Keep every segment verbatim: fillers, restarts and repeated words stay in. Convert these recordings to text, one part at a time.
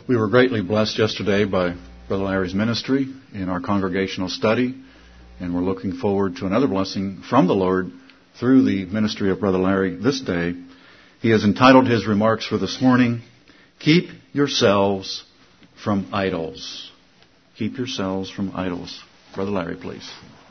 We were greatly blessed yesterday by Brother Larry's ministry in our congregational study, and we're looking forward to another blessing from the Lord through the ministry of Brother Larry this day. He has entitled his remarks for this morning, Keep Yourselves from Idols. Keep yourselves from idols. Brother Larry, please.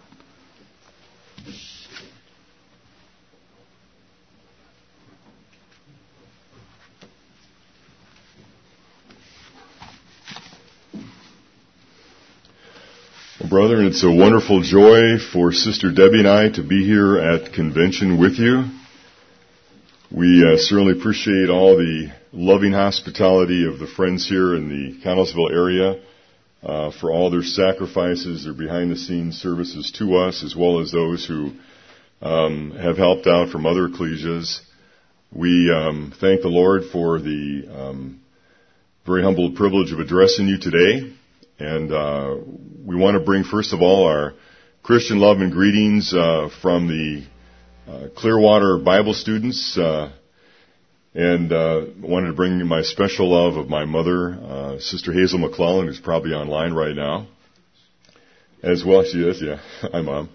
Well, brother, it's a wonderful joy for Sister Debbie and I to be here at convention with you. We uh, certainly appreciate all the loving hospitality of the friends here in the Connellsville area uh, for all their sacrifices, their behind-the-scenes services to us, as well as those who um, have helped out from other ecclesias. We um, thank the Lord for the um, very humble privilege of addressing you today. And uh, we want to bring, first of all, our Christian love and greetings uh, from the uh, Clearwater Bible students. Uh, and uh, I wanted to bring my special love of my mother, uh, Sister Hazel McClellan, who's probably online right now. As well, she is, yeah. Hi, Mom.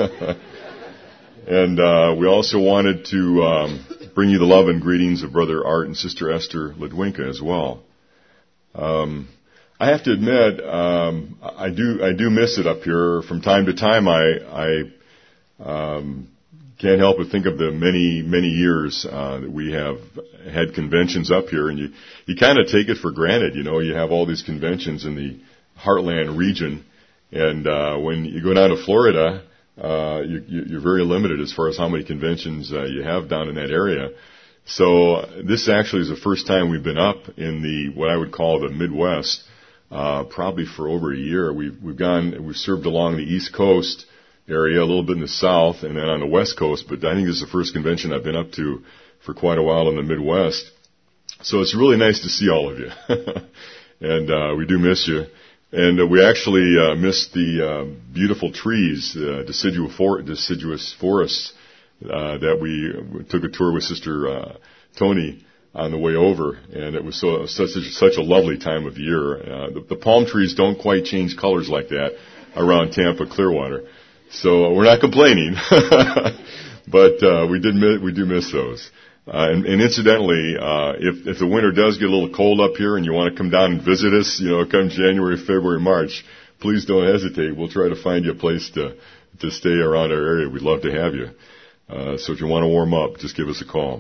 And uh, we also wanted to um, bring you the love and greetings of Brother Art and Sister Esther Ledwinka as well. Um I have to admit, um, I do I do miss it up here. From time to time, I I um, can't help but think of the many many years uh, that we have had conventions up here, and you you kind of take it for granted. You know, you have all these conventions in the Heartland region, and uh, when you go down to Florida, uh, you, you're very limited as far as how many conventions uh, you have down in that area. So this actually is the first time we've been up in the what I would call the Midwest. Uh, probably for over a year. We've, we've gone, we've served along the East Coast area, a little bit in the South, and then on the West Coast, but I think this is the first convention I've been up to for quite a while in the Midwest. So it's really nice to see all of you. And, uh, we do miss you. And uh, we actually, uh, missed the, uh, beautiful trees, uh, deciduous, for- deciduous forests, uh, that we took a tour with Sister, uh, Tony on the way over, and it was so such such a lovely time of year. Uh, the, the palm trees don't quite change colors like that around Tampa Clearwater, so we're not complaining. But uh, we did miss, we do miss those. Uh, and, and incidentally, uh, if if the winter does get a little cold up here, and you want to come down and visit us, you know, come January, February, March, please don't hesitate. We'll try to find you a place to to stay around our area. We'd love to have you. Uh, so if you want to warm up, just give us a call.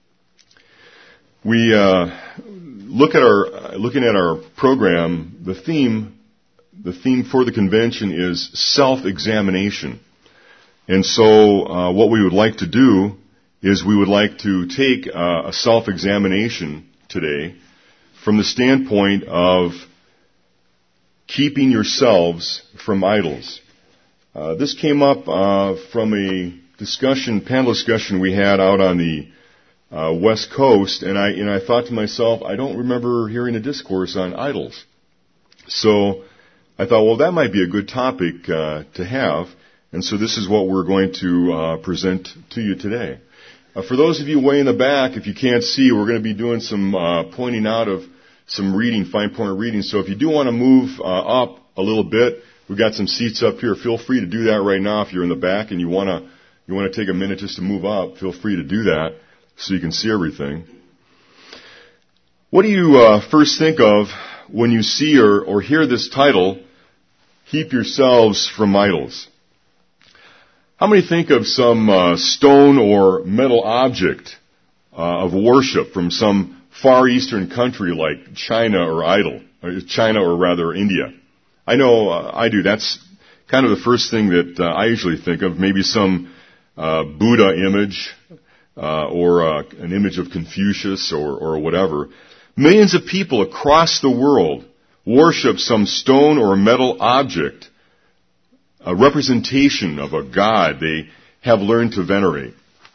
We uh, look at our looking at our program. The theme, the theme for the convention is self-examination, and so uh, what we would like to do is we would like to take uh, a self-examination today from the standpoint of keeping yourselves from idols. Uh, this came up uh, from a discussion, panel discussion we had out on the Uh, West Coast, and I and I thought to myself, I don't remember hearing a discourse on idols. So I thought, well, that might be a good topic uh, to have, and so this is what we're going to uh, present to you today. Uh, for those of you way in the back, if you can't see, we're going to be doing some uh, pointing out of some reading, fine point reading. So if you do want to move uh, up a little bit, we've got some seats up here. Feel free to do that right now. If you're in the back and you want to you want to take a minute just to move up, feel free to do that, so you can see everything. What do you uh, first think of when you see or, or hear this title, Keep Yourselves from Idols? How many think of some uh, stone or metal object uh, of worship from some Far Eastern country like China or Idol, or China or rather India? I know uh, I do. That's kind of the first thing that uh, I usually think of, maybe some uh, Buddha image, Uh, or uh, an image of Confucius or, or whatever. Millions of people across the world worship some stone or metal object, a representation of a god they have learned to venerate.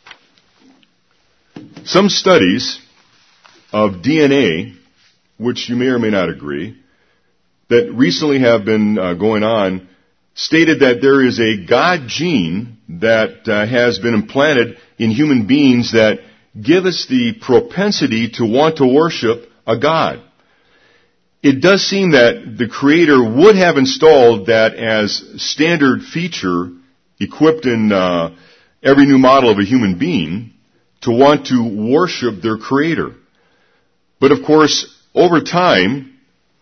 Some studies of D N A, which you may or may not agree, that recently have been uh, going on, stated that there is a God gene that uh, has been implanted in human beings that give us the propensity to want to worship a god. it does seem that the Creator would have installed that as standard feature equipped in uh, every new model of a human being to want to worship their Creator. But of course, over time,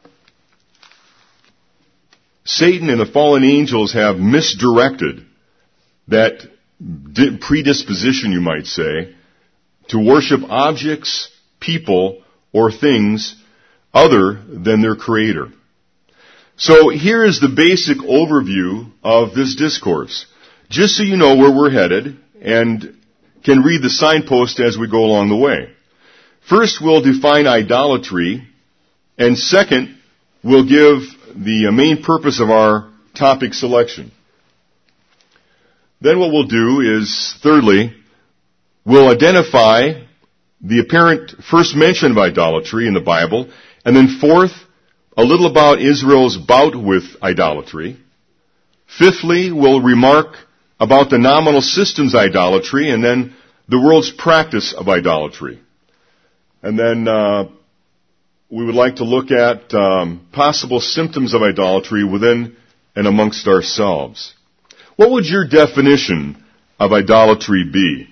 Satan and the fallen angels have misdirected that predisposition, you might say, to worship objects, people, or things other than their Creator. So here is the basic overview of this discourse, just so you know where we're headed and can read the signpost as we go along the way. First, we'll define idolatry, and second, we'll give the main purpose of our topic selection. Then what we'll do is, thirdly, we'll identify the apparent first mention of idolatry in the Bible, and then fourth, a little about Israel's bout with idolatry. Fifthly, we'll remark about the nominal systems idolatry, and then the world's practice of idolatry. And then uh, we would like to look at um, possible symptoms of idolatry within and amongst ourselves. What would your definition of idolatry be?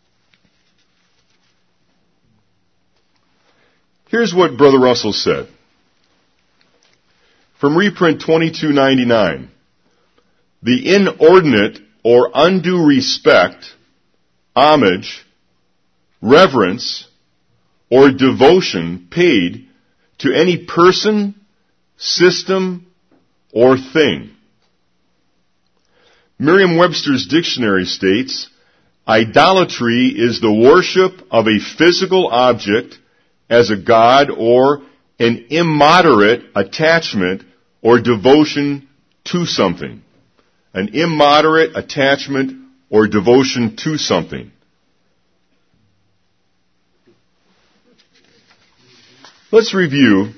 Here's what Brother Russell said. From reprint twenty-two ninety-nine. The inordinate or undue respect, homage, reverence, or devotion paid to any person, system, or thing. Merriam-Webster's dictionary states, idolatry is the worship of a physical object as a god or an immoderate attachment or devotion to something. An immoderate attachment or devotion to something. Let's review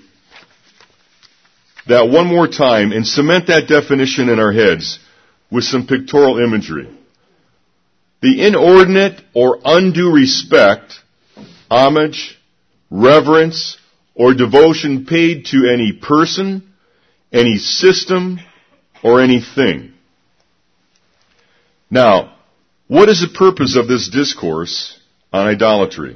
that one more time and cement that definition in our heads with some pictorial imagery. The inordinate or undue respect, homage, reverence, or devotion paid to any person, any system, or anything. Now, what is the purpose of this discourse on idolatry?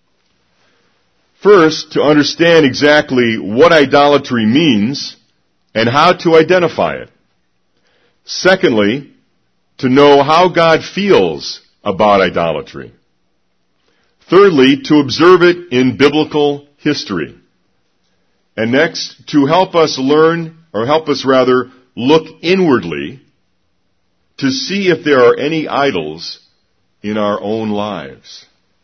First, to understand exactly what idolatry means and how to identify it. Secondly, to know how God feels about idolatry. Thirdly, to observe it in biblical history. And next, to help us learn, or help us rather, look inwardly to see if there are any idols in our own lives.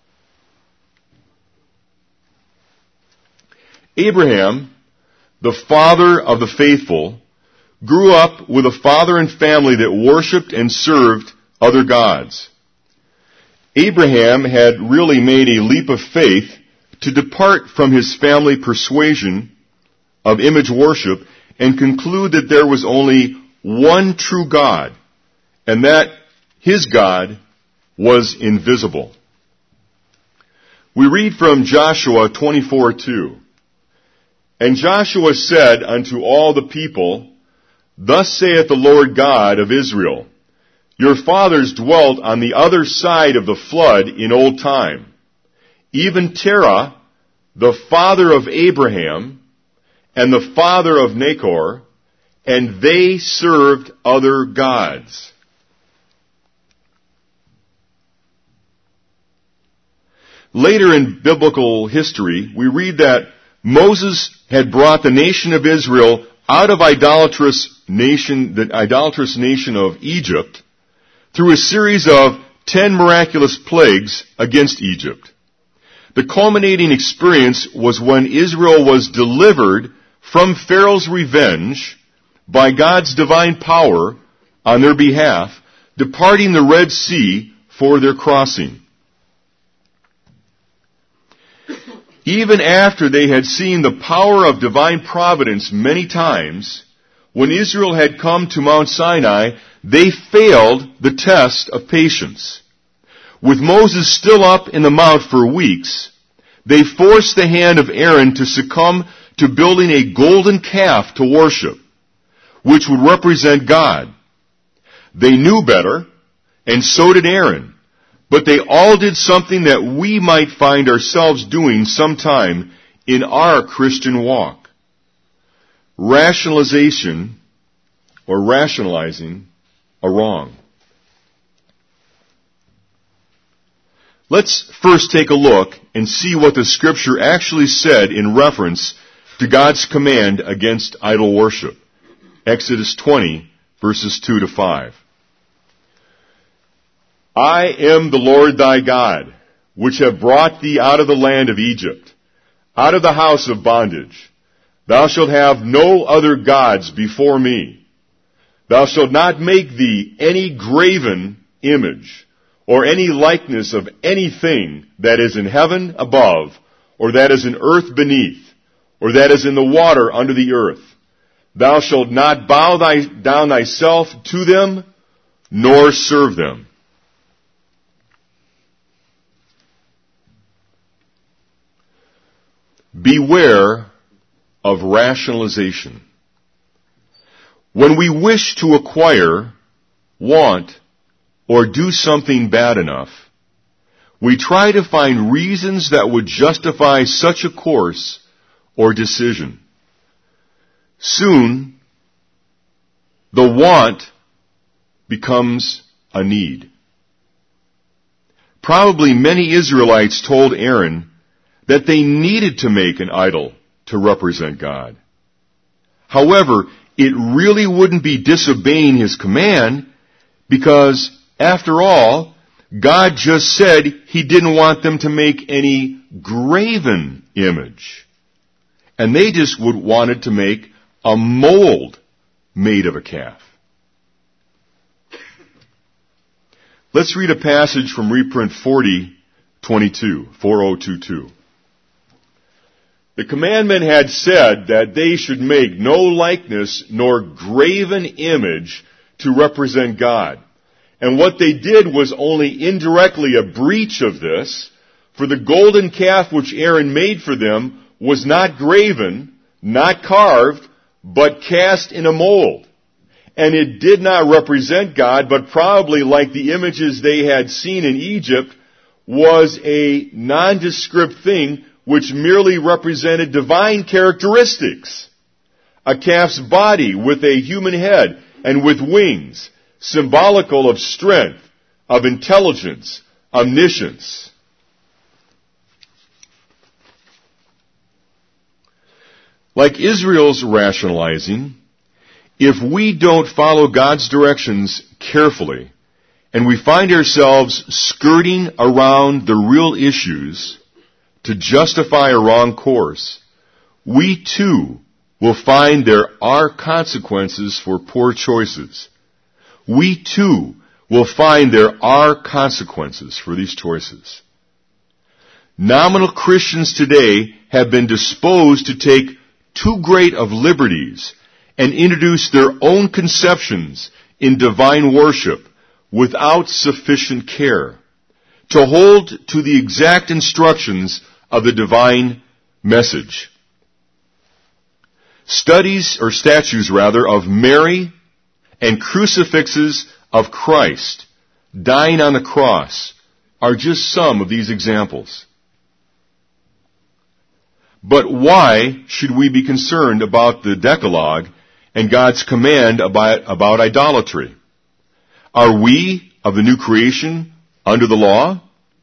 Abraham, the father of the faithful, grew up with a father and family that worshipped and served other gods. Abraham had really made a leap of faith to depart from his family persuasion of image worship and conclude that there was only one true God, and that his God was invisible. We read from Joshua twenty-four two. And Joshua said unto all the people, Thus saith the Lord God of Israel, Your fathers dwelt on the other side of the flood in old time, even Terah, the father of Abraham, and the father of Nachor, and they served other gods. Later in biblical history, we read that Moses had brought the nation of Israel out of idolatrous nation, the idolatrous nation of Egypt, through a series of ten miraculous plagues against Egypt. The culminating experience was when Israel was delivered from Pharaoh's revenge by God's divine power on their behalf, departing the Red Sea for their crossing. Even after they had seen the power of divine providence many times, when Israel had come to Mount Sinai, they failed the test of patience. With Moses still up in the mount for weeks, they forced the hand of Aaron to succumb to building a golden calf to worship, which would represent God. They knew better, and so did Aaron, but they all did something that we might find ourselves doing sometime in our Christian walk. Rationalization, or rationalizing, a wrong. Let's first take a look and see what the Scripture actually said in reference to God's command against idol worship. Exodus twenty, verses two to five. I am the Lord thy God, which have brought thee out of the land of Egypt, out of the house of bondage. Thou shalt have no other gods before me. Thou shalt not make thee any graven image, or any likeness of anything that is in heaven above, or that is in earth beneath, or that is in the water under the earth. Thou shalt not bow thy, down thyself to them, nor serve them. Beware of rationalization. When we wish to acquire, want, or do something bad enough, we try to find reasons that would justify such a course or decision. Soon, the want becomes a need. Probably many Israelites told Aaron that they needed to make an idol to represent God. However, it really wouldn't be disobeying his command because, after all, God just said he didn't want them to make any graven image. And they just would wanted to make a mold made of a calf. Let's read a passage from reprint forty twenty-two, forty twenty-two. The commandment had said that they should make no likeness nor graven image to represent God. And what they did was only indirectly a breach of this, for the golden calf which Aaron made for them was not graven, not carved, but cast in a mold. And it did not represent God, but probably, like the images they had seen in Egypt, was a nondescript thing which merely represented divine characteristics. A calf's body with a human head and with wings, symbolical of strength, of intelligence, omniscience. Like Israel's rationalizing, if we don't follow God's directions carefully, and we find ourselves skirting around the real issues to justify a wrong course, we too will find there are consequences for poor choices. We too will find there are consequences for these choices. Nominal Christians today have been disposed to take too great of liberties and introduce their own conceptions in divine worship without sufficient care, to hold to the exact instructions of the divine message. Studies, or statues rather, of Mary and crucifixes of Christ dying on the cross are just some of these examples. But why should we be concerned about the Decalogue and God's command about, about idolatry? Are we, of the new creation, under the law?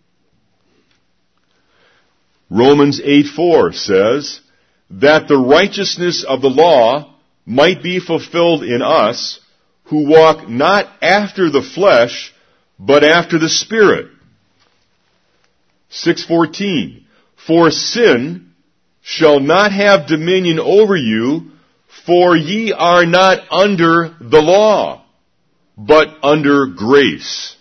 Romans eight four says, that the righteousness of the law might be fulfilled in us, who walk not after the flesh, but after the Spirit. six fourteen, for sin shall not have dominion over you, for ye are not under the law, but under grace.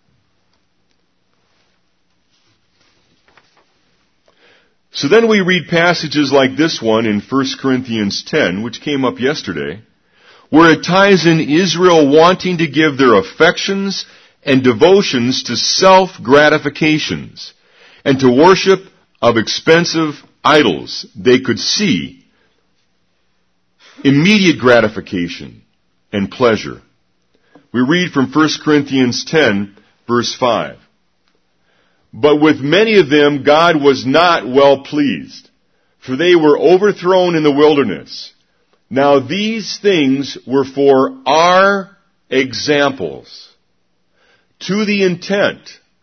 So then we read passages like this one in First Corinthians ten, which came up yesterday, where it ties in Israel wanting to give their affections and devotions to self-gratifications and to worship of expensive idols they could see immediate gratification and pleasure. We read from First Corinthians ten, verse five. But with many of them God was not well pleased, for they were overthrown in the wilderness. Now these things were for our examples, to the intent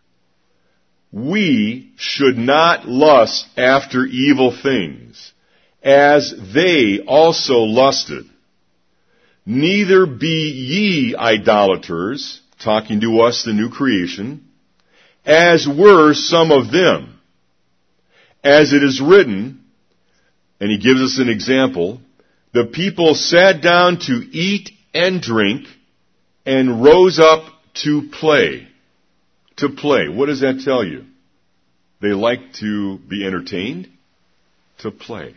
we should not lust after evil things, as they also lusted. Neither be ye idolaters, talking to us, the new creation, as were some of them. As it is written, and he gives us an example, the people sat down to eat and drink and rose up to play. To play. What does that tell you? They like to be entertained? To play.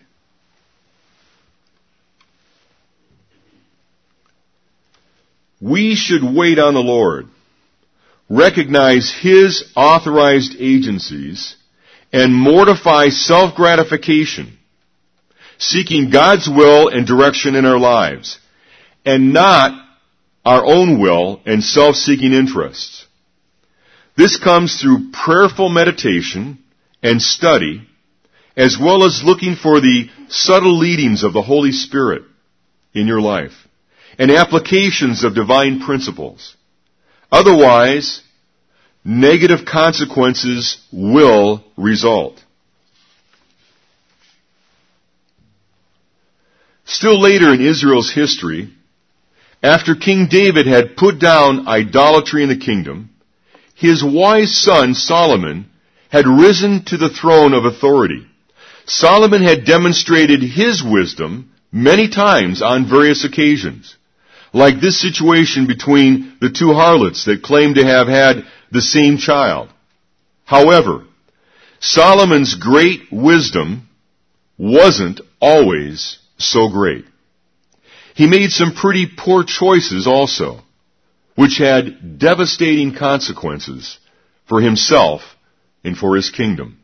We should wait on the Lord, recognize His authorized agencies, and mortify self-gratification, seeking God's will and direction in our lives, and not our own will and self-seeking interests. This comes through prayerful meditation and study, as well as looking for the subtle leadings of the Holy Spirit in your life, and applications of divine principles. Otherwise, negative consequences will result. Still later in Israel's history, after King David had put down idolatry in the kingdom, his wise son Solomon had risen to the throne of authority. Solomon had demonstrated his wisdom many times on various occasions, like this situation between the two harlots that claimed to have had the same child. However, Solomon's great wisdom wasn't always so great. He made some pretty poor choices also, which had devastating consequences for himself and for his kingdom.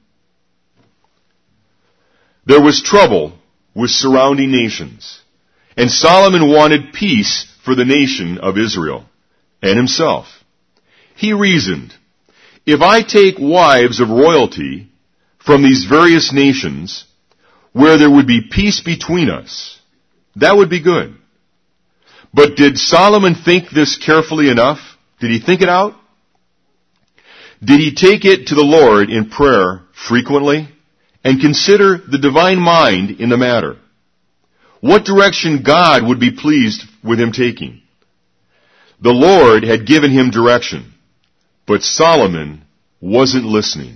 There was trouble with surrounding nations, and Solomon wanted peace for the nation of Israel and himself. He reasoned, if I take wives of royalty from these various nations where there would be peace between us, that would be good. But did Solomon think this carefully enough? Did he think it out? Did he take it to the Lord in prayer frequently and consider the divine mind in the matter? What direction God would be pleased with him taking? The Lord had given him direction, but Solomon wasn't listening.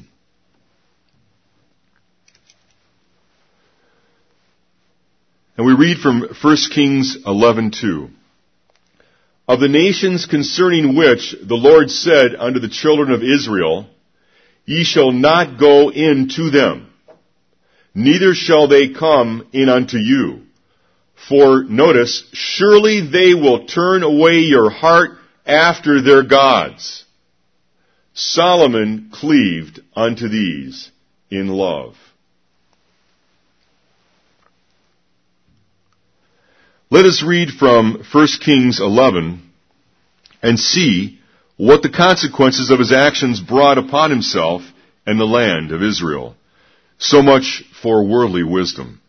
And we read from First Kings eleven two. Of the nations concerning which the Lord said unto the children of Israel, Ye shall not go in to them, neither shall they come in unto you. For, notice, surely they will turn away your heart after their gods. Solomon cleaved unto these in love. Let us read from First Kings eleven and see what the consequences of his actions brought upon himself and the land of Israel. So much for worldly wisdom.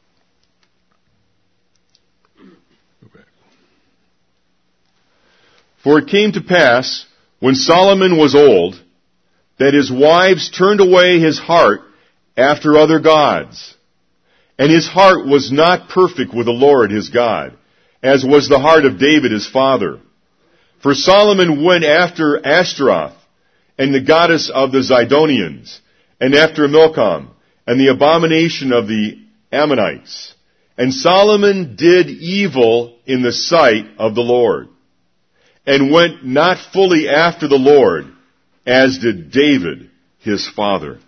For it came to pass, when Solomon was old, that his wives turned away his heart after other gods. And his heart was not perfect with the Lord his God, as was the heart of David his father. For Solomon went after Ashtaroth, and the goddess of the Zidonians, and after Milcom, and the abomination of the Ammonites. And Solomon did evil in the sight of the Lord, and went not fully after the Lord, as did David his father.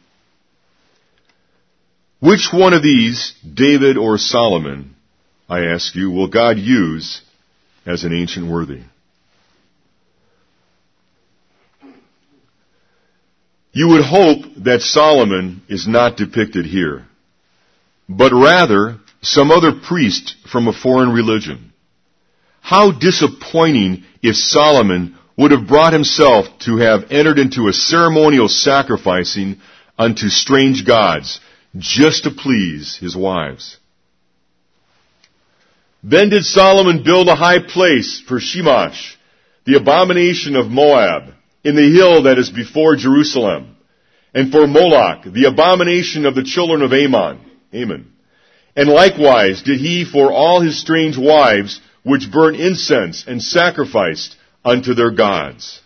Which one of these, David or Solomon, I ask you, will God use as an ancient worthy? You would hope that Solomon is not depicted here, but rather some other priest from a foreign religion. How disappointing if Solomon would have brought himself to have entered into a ceremonial sacrificing unto strange gods, just to please his wives. Then did Solomon build a high place for Shemash, the abomination of Moab, in the hill that is before Jerusalem, and for Moloch, the abomination of the children of Ammon. Ammon. And likewise did he for all his strange wives, which burnt incense and sacrificed unto their gods.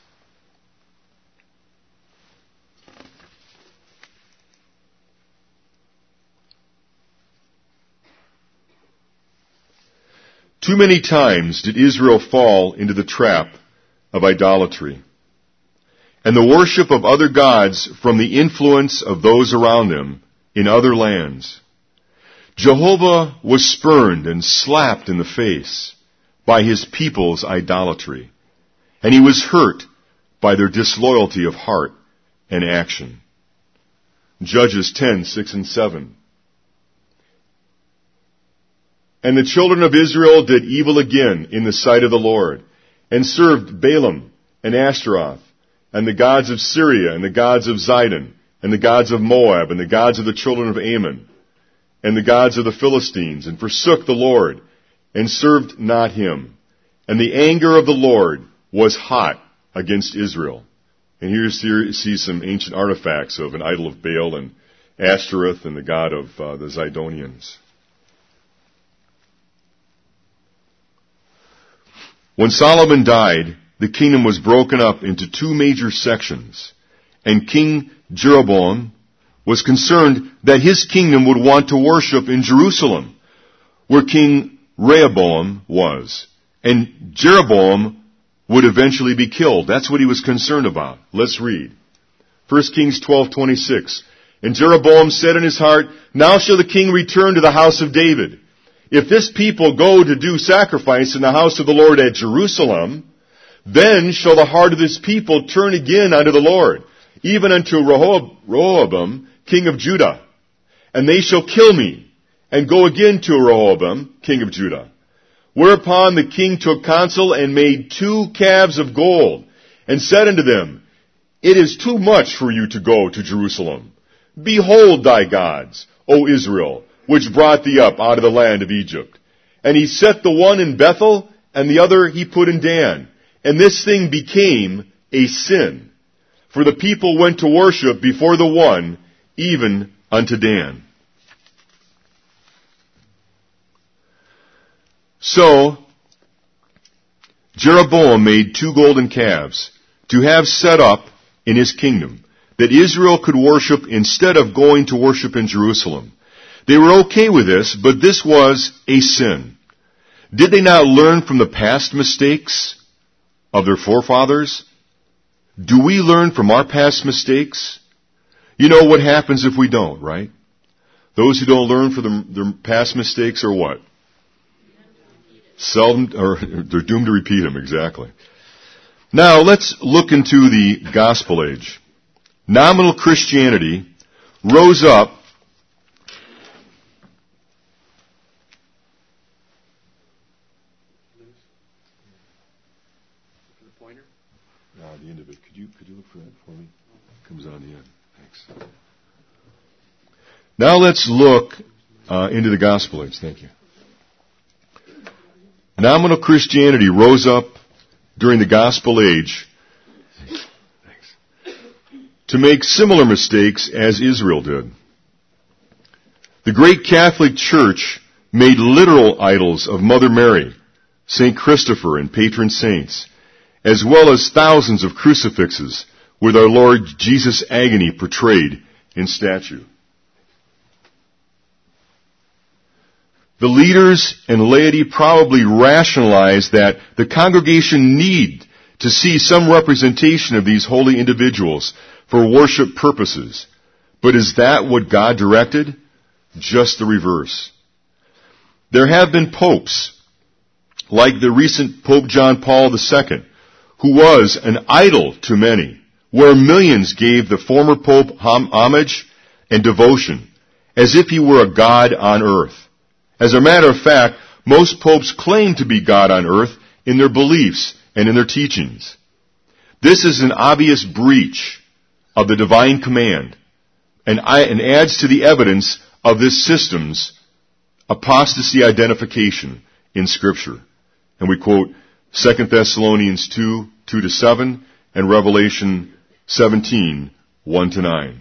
Too many times did Israel fall into the trap of idolatry and the worship of other gods from the influence of those around them in other lands. Jehovah was spurned and slapped in the face by his people's idolatry, and he was hurt by their disloyalty of heart and action. Judges ten, six and seven. And the children of Israel did evil again in the sight of the Lord, and served Balaam and Ashtaroth, and the gods of Syria, and the gods of Zidon, and the gods of Moab, and the gods of the children of Ammon, and the gods of the Philistines, and forsook the Lord, and served not him. And the anger of the Lord was hot against Israel. And here you see some ancient artifacts of an idol of Baal and Ashtaroth and the god of uh, the Zidonians. When Solomon died, the kingdom was broken up into two major sections, and King Jeroboam was concerned that his kingdom would want to worship in Jerusalem, where King Rehoboam was, and Jeroboam would eventually be killed. That's what he was concerned about. Let's read. First Kings twelve twenty-six. And Jeroboam said in his heart, now shall the king return to the house of David. If this people go to do sacrifice in the house of the Lord at Jerusalem, then shall the heart of this people turn again unto the Lord, even unto Rehoboam, king of Judah. And they shall kill me, and go again to Rehoboam, king of Judah. Whereupon the king took counsel, and made two calves of gold, and said unto them, it is too much for you to go to Jerusalem. Behold thy gods, O Israel, which brought thee up out of the land of Egypt. And he set the one in Bethel, and the other he put in Dan. And this thing became a sin. For the people went to worship before the one, even unto Dan. So, Jeroboam made two golden calves to have set up in his kingdom, that Israel could worship instead of going to worship in Jerusalem. They were okay with this, but this was a sin. Did they not learn from the past mistakes of their forefathers? Do we learn from our past mistakes? You know what happens if we don't, right? Those who don't learn from their past mistakes are what? Seldom, or they're doomed to repeat them, exactly. Now, let's look into the gospel age. Nominal Christianity rose up Uh, the end of it. Could you could you look for that for me? It comes on the end. Thanks. Now let's look uh, into the gospel age. Thank you. Nominal Christianity rose up during the gospel age Thanks. to make similar mistakes as Israel did. The great Catholic Church made literal idols of Mother Mary, Saint Christopher, and patron saints, as well as thousands of crucifixes with our Lord Jesus' agony portrayed in statue. The leaders and laity probably rationalized that the congregation need to see some representation of these holy individuals for worship purposes. But is that what God directed? Just the reverse. There have been popes, like the recent Pope John Paul the Second, who was an idol to many, where millions gave the former pope homage and devotion, as if he were a god on earth. As a matter of fact, most popes claim to be God on earth in their beliefs and in their teachings. This is an obvious breach of the divine command and adds to the evidence of this system's apostasy identification in Scripture. And we quote Second Thessalonians two, two to seven, and Revelation seventeen, one to nine.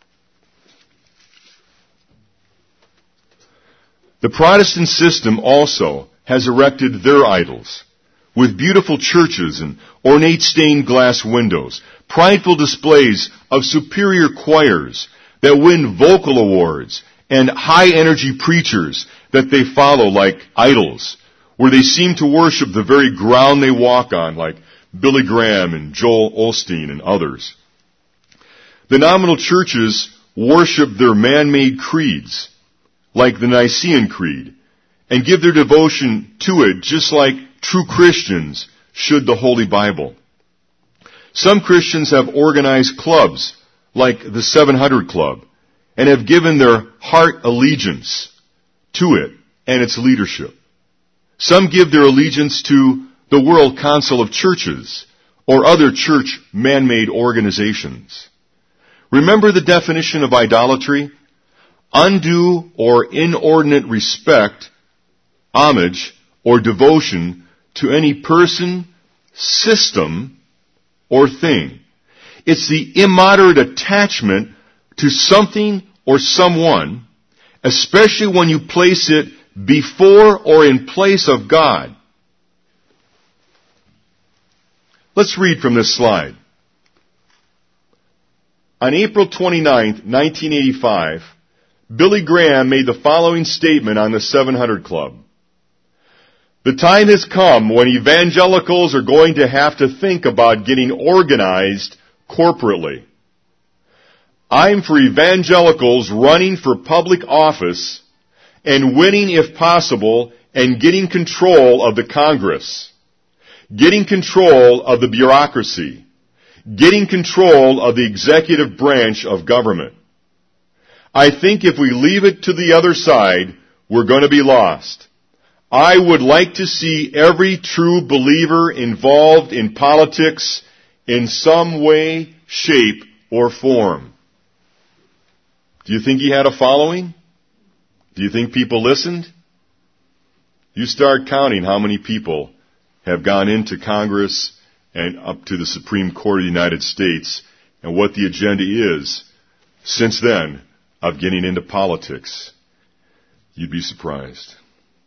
The Protestant system also has erected their idols, with beautiful churches and ornate stained glass windows, prideful displays of superior choirs that win vocal awards, and high-energy preachers that they follow like idols, where they seem to worship the very ground they walk on, like Billy Graham and Joel Osteen and others. The nominal churches worship their man-made creeds, like the Nicene Creed, and give their devotion to it just like true Christians should the Holy Bible. Some Christians have organized clubs, like the seven hundred Club, and have given their heart allegiance to it and its leadership. Some give their allegiance to the World Council of Churches or other church man-made organizations. Remember the definition of idolatry? Undue or inordinate respect, homage, or devotion to any person, system, or thing. It's the immoderate attachment to something or someone, especially when you place it before or in place of God. Let's read from this slide. On April twenty-ninth, nineteen eighty-five, Billy Graham made the following statement on the seven hundred Club. The time has come when evangelicals are going to have to think about getting organized corporately. I'm for evangelicals running for public office and winning if possible and getting control of the Congress, getting control of the bureaucracy, getting control of the executive branch of government. I think if we leave it to the other side, we're going to be lost. I would like to see every true believer involved in politics in some way, shape, or form. Do you think he had a following? Do you think people listened? You start counting how many people have gone into Congress and up to the Supreme Court of the United States and what the agenda is since then of getting into politics. You'd be surprised.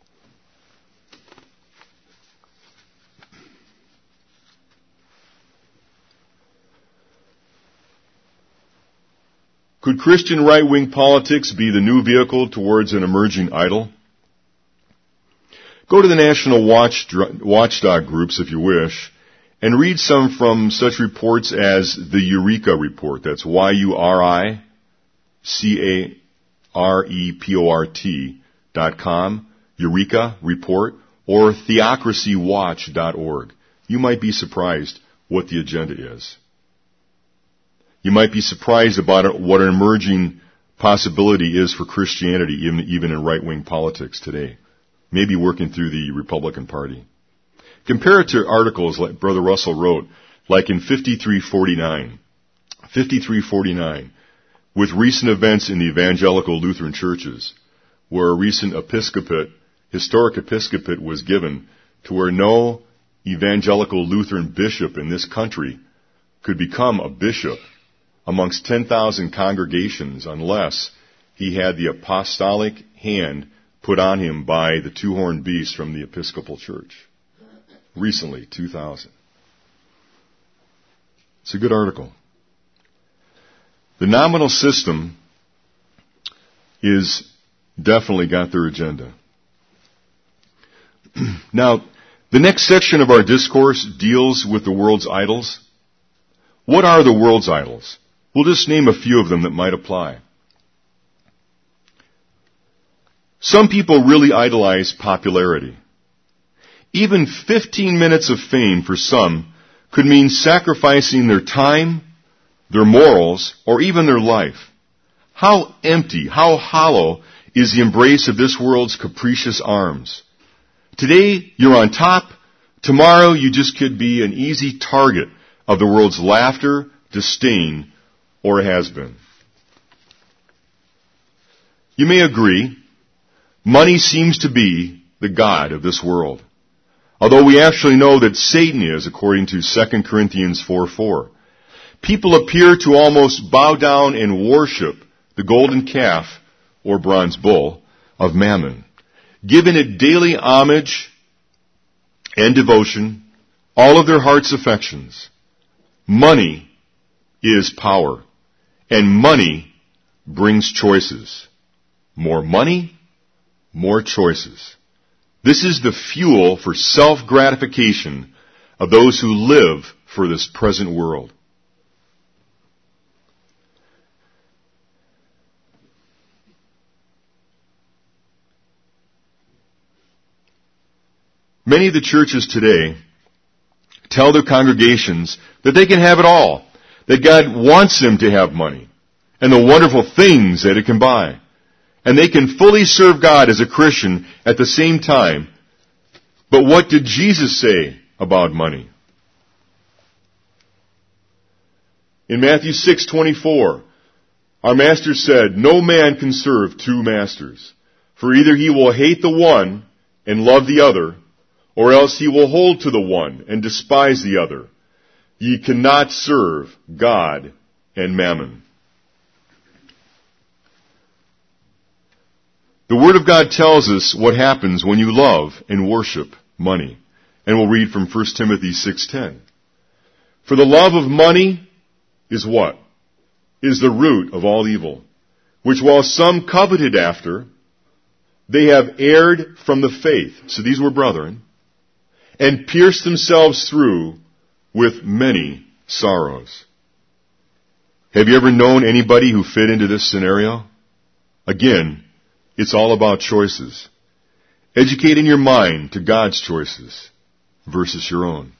Could Christian right-wing politics be the new vehicle towards an emerging idol? Go to the national watch, watchdog groups, if you wish, and read some from such reports as the Eureka Report. That's Y U R I C A R E P O R T dot com, Eureka Report, or theocracy watch dot org. You might be surprised what the agenda is. You might be surprised about what an emerging possibility is for Christianity, even, even in right-wing politics today. Maybe working through the Republican Party. Compare it to articles like Brother Russell wrote, like in fifty-three forty-nine. fifty-three forty-nine, with recent events in the evangelical Lutheran churches, where a recent episcopate, historic episcopate was given to where no evangelical Lutheran bishop in this country could become a bishop amongst ten thousand congregations unless he had the apostolic hand put on him by the two-horned beast from the Episcopal Church. Recently, two thousand. It's a good article. The nominal system is definitely got their agenda. Now, the next section of our discourse deals with the world's idols. What are the world's idols? We'll just name a few of them that might apply. Some people really idolize popularity. Even fifteen minutes of fame for some could mean sacrificing their time, their morals, or even their life. How empty, how hollow is the embrace of this world's capricious arms. Today, you're on top. Tomorrow, you just could be an easy target of the world's laughter, disdain, or has-been. You may agree, money seems to be the god of this world. Although we actually know that Satan is, according to Second Corinthians four four. People appear to almost bow down and worship the golden calf or bronze bull of Mammon, giving it daily homage and devotion, all of their heart's affections. Money is power, and money brings choices. More money, more choices. This is the fuel for self-gratification of those who live for this present world. Many of the churches today tell their congregations that they can have it all, that God wants them to have money, and the wonderful things that it can buy. And they can fully serve God as a Christian at the same time. But what did Jesus say about money? In Matthew six twenty-four, our Master said, "No man can serve two masters, for either he will hate the one and love the other, or else he will hold to the one and despise the other. Ye cannot serve God and mammon." The Word of God tells us what happens when you love and worship money. And we'll read from First Timothy six ten. "For the love of money is what? Is the root of all evil, which while some coveted after, they have erred from the faith." So these were brethren. "And pierced themselves through with many sorrows." Have you ever known anybody who fit into this scenario? Again, it's all about choices. Educating your mind to God's choices versus your own.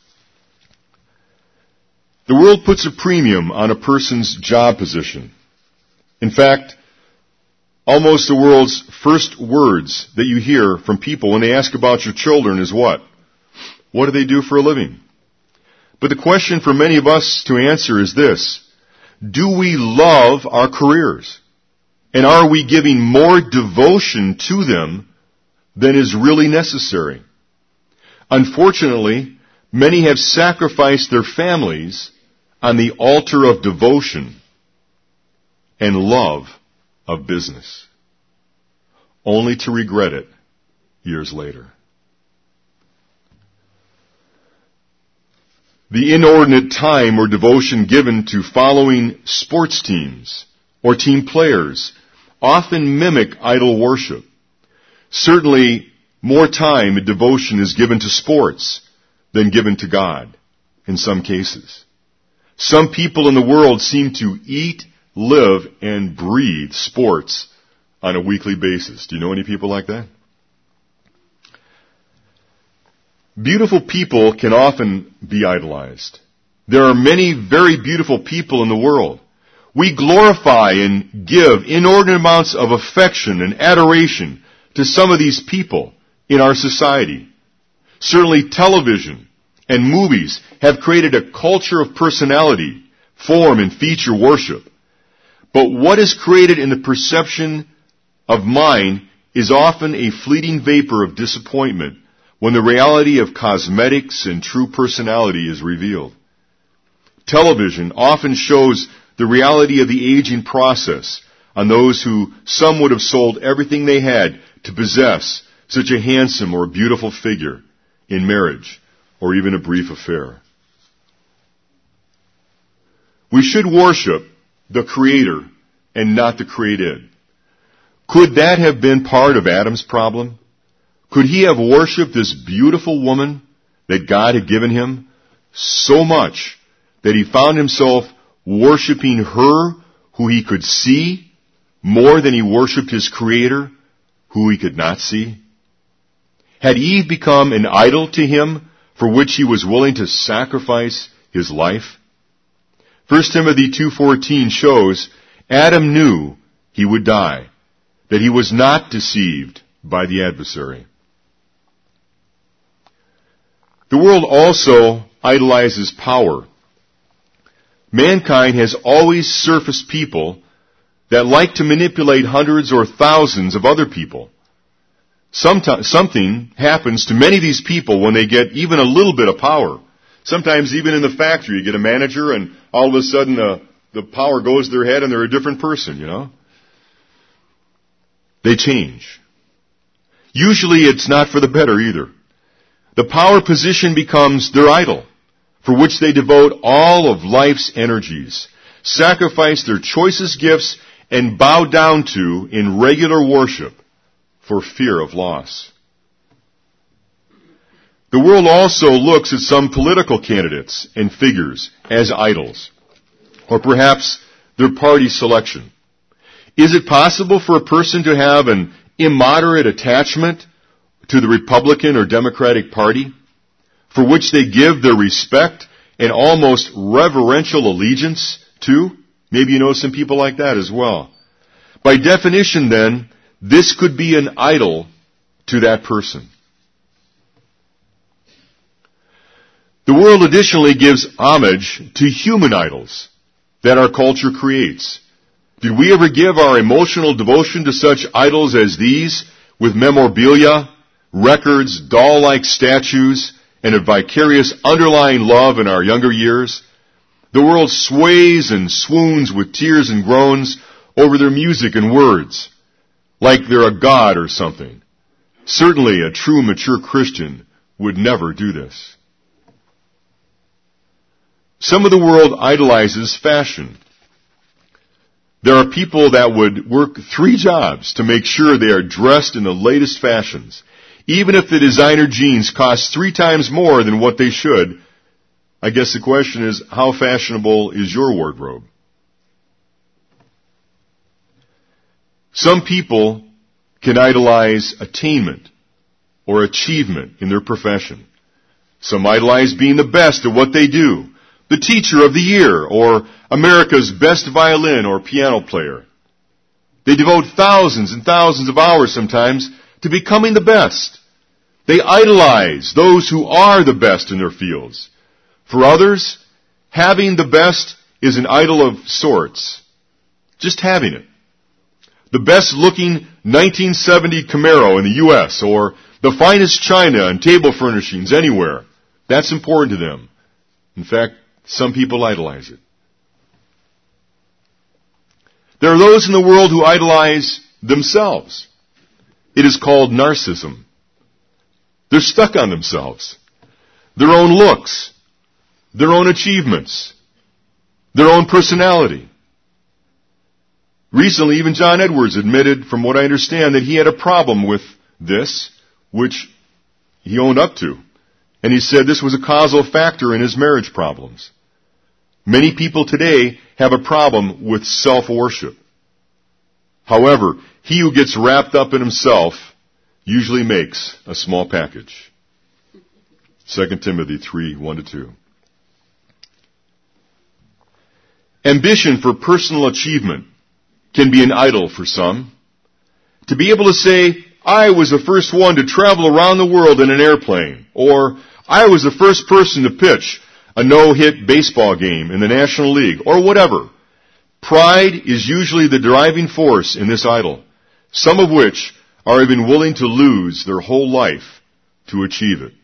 The world puts a premium on a person's job position. In fact, almost the world's first words that you hear from people when they ask about your children is what? What do they do for a living? But the question for many of us to answer is this: do we love our careers? And are we giving more devotion to them than is really necessary? Unfortunately, many have sacrificed their families on the altar of devotion and love of business, only to regret it years later. The inordinate time or devotion given to following sports teams or team players often mimic idol worship. Certainly, more time and devotion is given to sports than given to God in some cases. Some people in the world seem to eat, live, and breathe sports on a weekly basis. Do you know any people like that? Beautiful people can often be idolized. There are many very beautiful people in the world. We glorify and give inordinate amounts of affection and adoration to some of these people in our society. Certainly television and movies have created a culture of personality, form, and feature worship. But what is created in the perception of mind is often a fleeting vapor of disappointment when the reality of cosmetics and true personality is revealed. Television often shows the reality of the aging process on those who some would have sold everything they had to possess such a handsome or beautiful figure in marriage or even a brief affair. We should worship the Creator and not the created. Could that have been part of Adam's problem? Could he have worshipped this beautiful woman that God had given him so much that he found himself worshiping her who he could see more than he worshipped his Creator who he could not see? Had Eve become an idol to him for which he was willing to sacrifice his life? First Timothy two fourteen shows Adam knew he would die, that he was not deceived by the adversary. The world also idolizes power. Mankind has always surfaced people that like to manipulate hundreds or thousands of other people. Sometimes, something happens to many of these people when they get even a little bit of power. Sometimes even in the factory, you get a manager and all of a sudden the, the power goes to their head and they're a different person, you know. They change. Usually it's not for the better either. The power position becomes their idol, for which they devote all of life's energies, sacrifice their choicest gifts, and bow down to in regular worship for fear of loss. The world also looks at some political candidates and figures as idols, or perhaps their party selection. Is it possible for a person to have an immoderate attachment to the Republican or Democratic Party, for which they give their respect and almost reverential allegiance to? Maybe you know some people like that as well. By definition, then, this could be an idol to that person. The world additionally gives homage to human idols that our culture creates. Did we ever give our emotional devotion to such idols as these with memorabilia, records, doll-like statues, and a vicarious underlying love in our younger years? The world sways and swoons with tears and groans over their music and words, like they're a god or something. Certainly a true mature Christian would never do this. Some of the world idolizes fashion. There are people that would work three jobs to make sure they are dressed in the latest fashions. Even if the designer jeans cost three times more than what they should, I guess the question is, how fashionable is your wardrobe? Some people can idolize attainment or achievement in their profession. Some idolize being the best at what they do, the teacher of the year, or America's best violin or piano player. They devote thousands and thousands of hours sometimes to becoming the best. They idolize those who are the best in their fields. For others, having the best is an idol of sorts. Just having it. The best looking nineteen seventy Camaro in the U S or the finest china and table furnishings anywhere. That's important to them. In fact, some people idolize it. There are those in the world who idolize themselves. It is called narcissism. They're stuck on themselves, their own looks, their own achievements, their own personality. Recently, even John Edwards admitted, from what I understand, that he had a problem with this, which he owned up to. And he said this was a causal factor in his marriage problems. Many people today have a problem with self-worship. However, he who gets wrapped up in himself usually makes a small package. Second Timothy three, one to two. Ambition for personal achievement can be an idol for some. To be able to say, I was the first one to travel around the world in an airplane, or I was the first person to pitch a no-hit baseball game in the National League, or whatever. Pride is usually the driving force in this idol, some of which are even willing to lose their whole life to achieve it.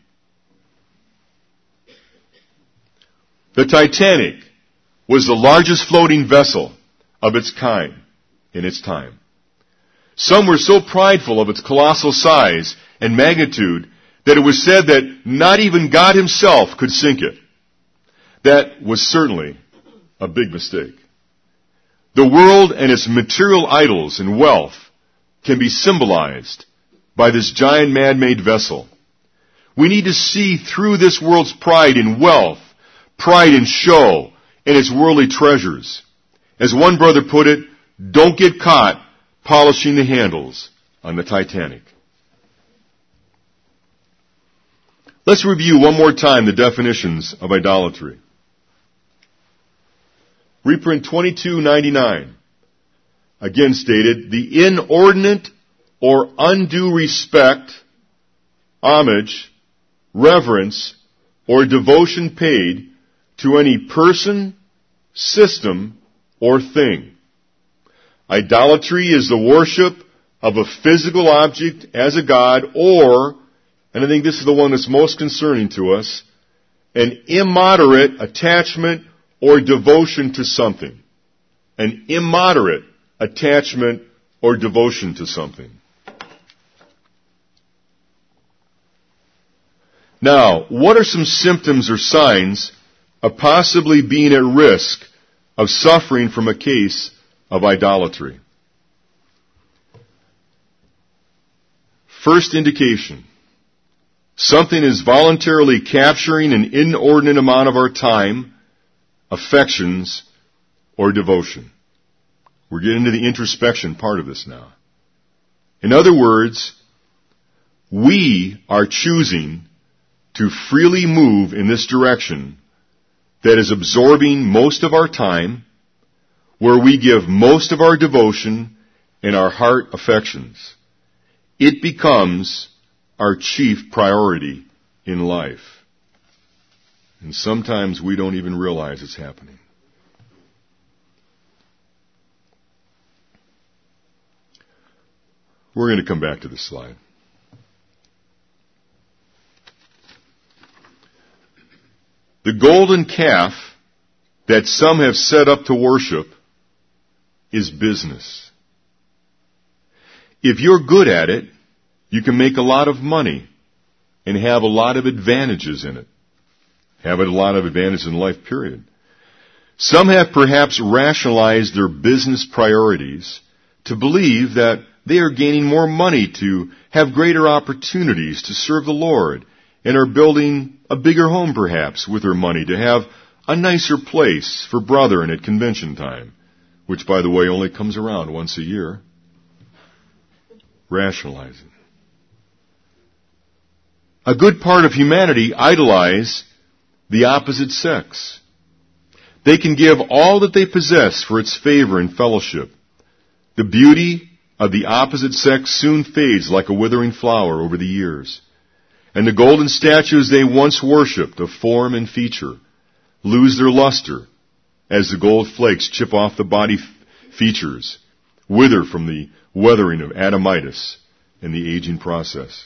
The Titanic was the largest floating vessel of its kind in its time. Some were so prideful of its colossal size and magnitude that it was said that not even God himself could sink it. That was certainly a big mistake. The world and its material idols and wealth can be symbolized by this giant man-made vessel. We need to see through this world's pride in wealth, pride in show, and its worldly treasures. As one brother put it, don't get caught polishing the handles on the Titanic. Let's review one more time the definitions of idolatry. Reprint twenty-two ninety-nine. again stated, the inordinate or undue respect, homage, reverence, or devotion paid to any person, system, or thing. Idolatry is the worship of a physical object as a god, or, and I think this is the one that's most concerning to us, an immoderate attachment or devotion to something. An immoderate attachment or devotion to something. Now, what are some symptoms or signs of possibly being at risk of suffering from a case of idolatry? First indication. Something is voluntarily capturing an inordinate amount of our time, affections, or devotion. We're getting into the introspection part of this now. In other words, we are choosing to freely move in this direction that is absorbing most of our time, where we give most of our devotion and our heart affections. It becomes our chief priority in life. And sometimes we don't even realize it's happening. We're going to come back to this slide. The golden calf that some have set up to worship is business. If you're good at it, you can make a lot of money and have a lot of advantages in it. Have a lot of advantages in life, period. Some have perhaps rationalized their business priorities to believe that they are gaining more money to have greater opportunities to serve the Lord, and are building a bigger home perhaps with their money to have a nicer place for brethren at convention time, which, by the way, only comes around once a year. Rationalizing. A good part of humanity idolize the opposite sex. They can give all that they possess for its favor and fellowship. The beauty of the opposite sex soon fades like a withering flower over the years. And the golden statues they once worshipped of form and feature lose their luster as the gold flakes chip off the body f- features, wither from the weathering of Adamitis and the aging process.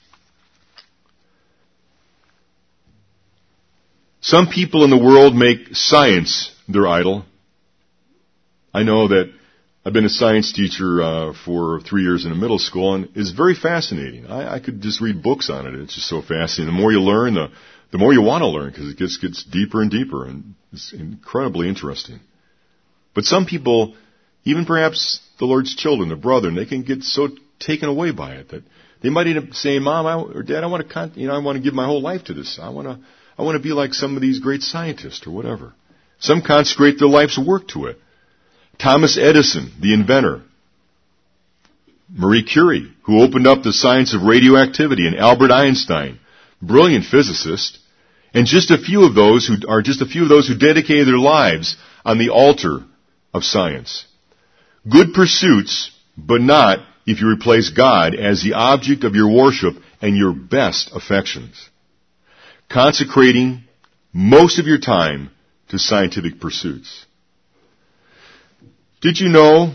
Some people in the world make science their idol. I know that I've been a science teacher uh, for three years in a middle school, and it's very fascinating. I, I could just read books on it. It's just so fascinating. The more you learn, the, the more you want to learn, because it gets, gets deeper and deeper, and it's incredibly interesting. But some people, even perhaps the Lord's children, the brethren, they can get so taken away by it that they might end up saying, "Mom I, or Dad, I want to, con- you know, I want to give my whole life to this. I want to, I want to be like some of these great scientists or whatever." Some consecrate their life's work to it. Thomas Edison, the inventor. Marie Curie, who opened up the science of radioactivity, and Albert Einstein, brilliant physicist, and just a few of those who are just a few of those who dedicated their lives on the altar of science. Good pursuits, but not if you replace God as the object of your worship and your best affections. Consecrating most of your time to scientific pursuits. Did you know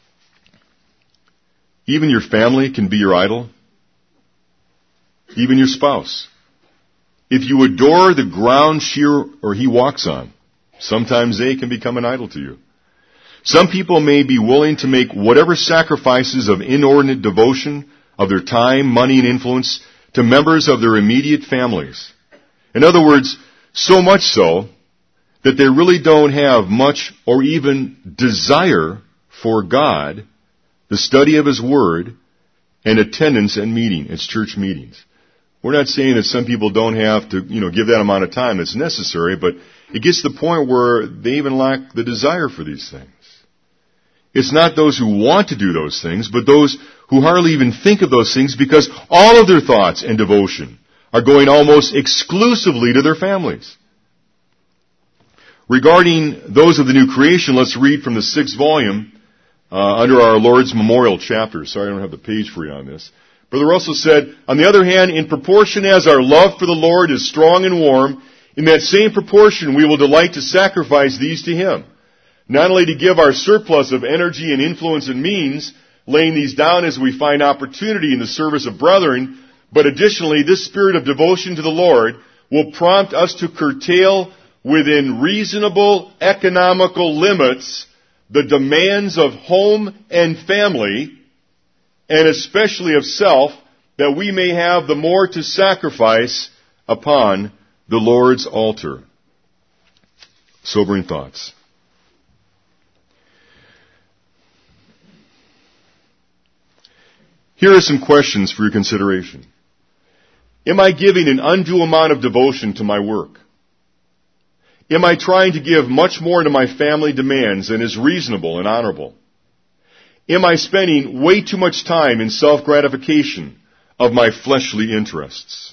even your family can be your idol? Even your spouse. If you adore the ground she or he walks on, sometimes they can become an idol to you. Some people may be willing to make whatever sacrifices of inordinate devotion of their time, money, and influence to members of their immediate families. In other words, so much so that they really don't have much or even desire for God, the study of His Word, and attendance at meeting, at church meetings. We're not saying that some people don't have to, you know, give that amount of time that's necessary, but it gets to the point where they even lack the desire for these things. It's not those who want to do those things, but those who hardly even think of those things because all of their thoughts and devotion are going almost exclusively to their families. Regarding those of the new creation, let's read from the sixth volume uh, under our Lord's Memorial chapter. Sorry, I don't have the page for you on this. Brother Russell said, on the other hand, in proportion as our love for the Lord is strong and warm, in that same proportion we will delight to sacrifice these to Him. Not only to give our surplus of energy and influence and means, laying these down as we find opportunity in the service of brethren, but additionally, this spirit of devotion to the Lord will prompt us to curtail within reasonable economical limits the demands of home and family, and especially of self, that we may have the more to sacrifice upon the Lord's altar. Sobering thoughts. Here are some questions for your consideration. Am I giving an undue amount of devotion to my work? Am I trying to give much more to my family demands than is reasonable and honorable? Am I spending way too much time in self-gratification of my fleshly interests?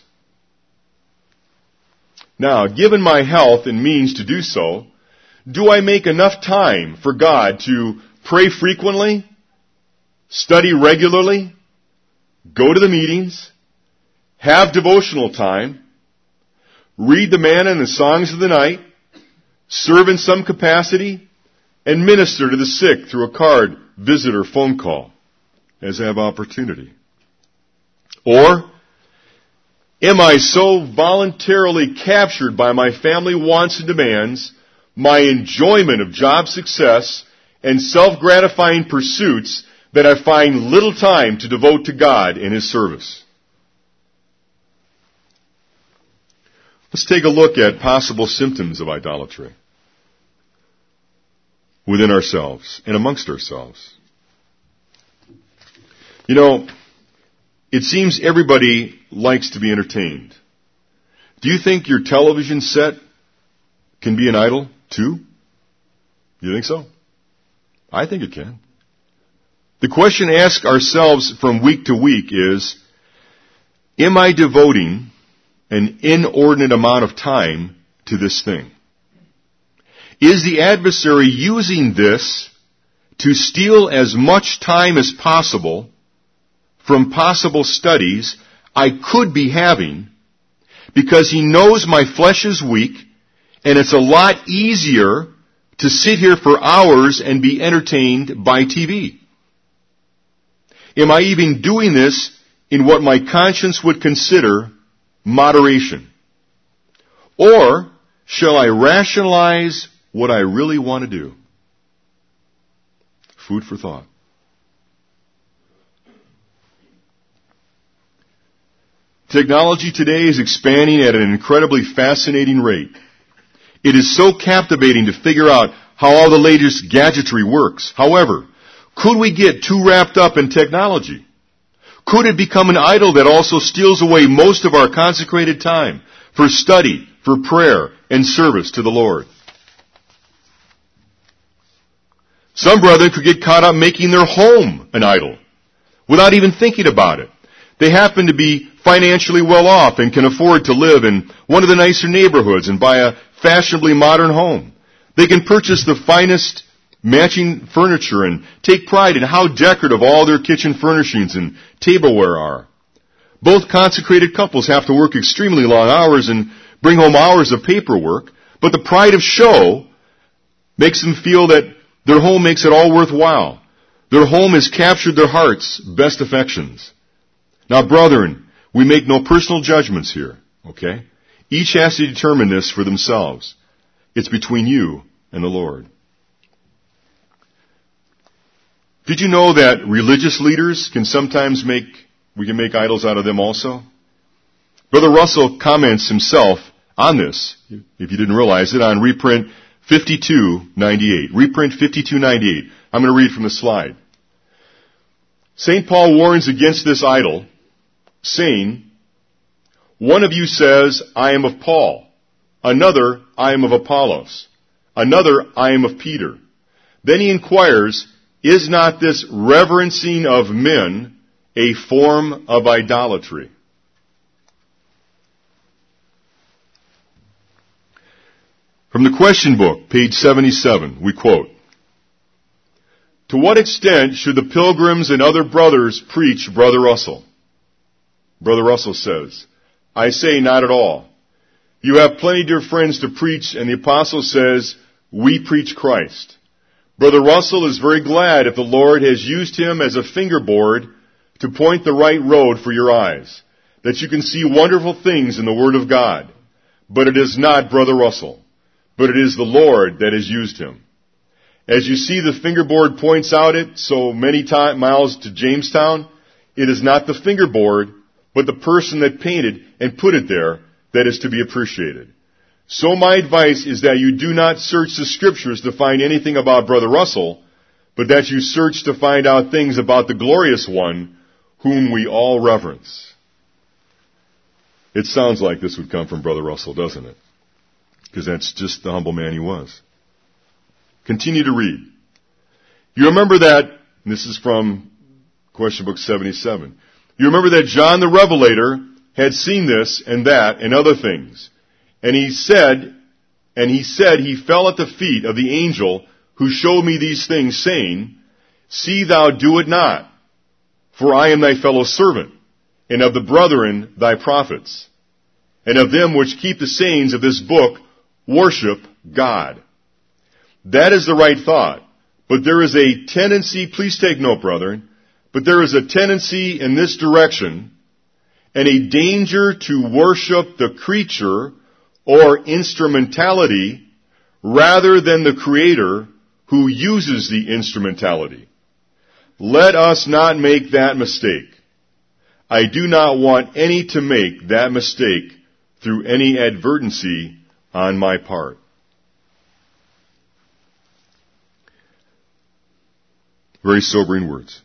Now, given my health and means to do so, do I make enough time for God to pray frequently, study regularly, go to the meetings, have devotional time, read the manna and the songs of the night, serve in some capacity, and minister to the sick through a card, visit, or phone call as I have opportunity? Or am I so voluntarily captured by my family wants and demands, my enjoyment of job success, and self-gratifying pursuits that I find little time to devote to God in His service? Let's take a look at possible symptoms of idolatry within ourselves and amongst ourselves. You know, it seems everybody likes to be entertained. Do you think your television set can be an idol too? You think so? I think it can. The question to ask ourselves from week to week is, am I devoting an inordinate amount of time to this thing? Is the adversary using this to steal as much time as possible from possible studies I could be having, because he knows my flesh is weak and it's a lot easier to sit here for hours and be entertained by T V? Am I even doing this in what my conscience would consider moderation? Or shall I rationalize what I really want to do? Food for thought. Technology today is expanding at an incredibly fascinating rate. It is so captivating to figure out how all the latest gadgetry works. However, could we get too wrapped up in technology? Could it become an idol that also steals away most of our consecrated time for study, for prayer, and service to the Lord? Some brethren could get caught up making their home an idol without even thinking about it. They happen to be financially well off and can afford to live in one of the nicer neighborhoods and buy a fashionably modern home. They can purchase the finest matching furniture and take pride in how decorative all their kitchen furnishings and tableware are. Both consecrated couples have to work extremely long hours and bring home hours of paperwork, but the pride of show makes them feel that their home makes it all worthwhile. Their home has captured their heart's best affections. Now, brethren, we make no personal judgments here, okay? Each has to determine this for themselves. It's between you and the Lord. Did you know that religious leaders can sometimes make, we can make idols out of them also? Brother Russell comments himself on this, if you didn't realize it, on reprint fifty-two ninety-eight. Reprint fifty-two ninety-eight. I'm going to read from the slide. Saint Paul warns against this idol, saying, one of you says, I am of Paul. Another, I am of Apollos. Another, I am of Peter. Then he inquires, is not this reverencing of men a form of idolatry? From the question book, page seventy-seven, we quote, To what extent should the pilgrims and other brothers preach Brother Russell? Brother Russell says, I say not at all. You have plenty dear friends to preach, and the apostle says, we preach Christ. Brother Russell is very glad if the Lord has used him as a fingerboard to point the right road for your eyes, that you can see wonderful things in the Word of God. But it is not Brother Russell, but it is the Lord that has used him. As you see the fingerboard points out it so many time, miles to Jamestown, it is not the fingerboard, but the person that painted and put it there that is to be appreciated. So my advice is that you do not search the Scriptures to find anything about Brother Russell, but that you search to find out things about the glorious one whom we all reverence. It sounds like this would come from Brother Russell, doesn't it? Because that's just the humble man he was. Continue to read. You remember that, and this is from Question Book seventy-seven. You remember that John the Revelator had seen this and that and other things. And he said, and he said he fell at the feet of the angel who showed me these things, saying, see thou do it not, for I am thy fellow servant, and of the brethren thy prophets, and of them which keep the sayings of this book, worship God. That is the right thought. But there is a tendency, please take note, brethren, but there is a tendency in this direction and a danger to worship the creature or instrumentality rather than the Creator who uses the instrumentality. Let us not make that mistake. I do not want any to make that mistake through any advertency on my part. Very sobering words.